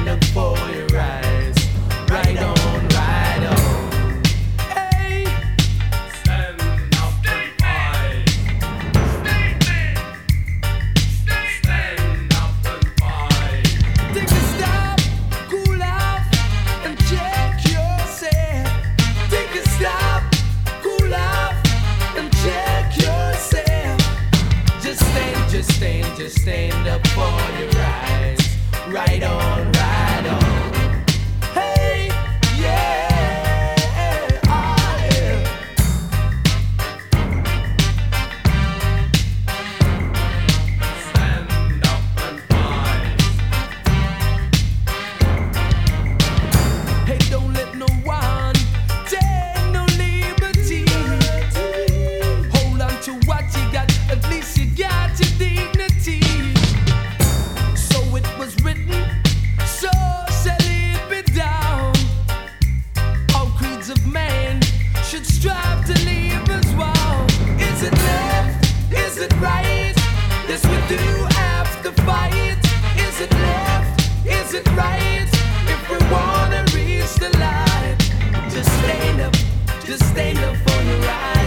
up for your rights. Right on, right on. Hey, stand up and fight. Stand up and fight. Take a stop, cool off, and check yourself. Take a stop, cool off, and check yourself. Just stand up for your rights. Right on, right on. Hey, yeah, oh, yeah. Stand up and fight. Hey, don't let no one take no liberty. Hold on to what you got, at least you got your dignity. So it was written, so shall it be down. All creeds of man should strive to live as one. Is it left? Is it right? This we do have to fight. Is it left? Is it right? If we wanna reach the light, just stand up for your right.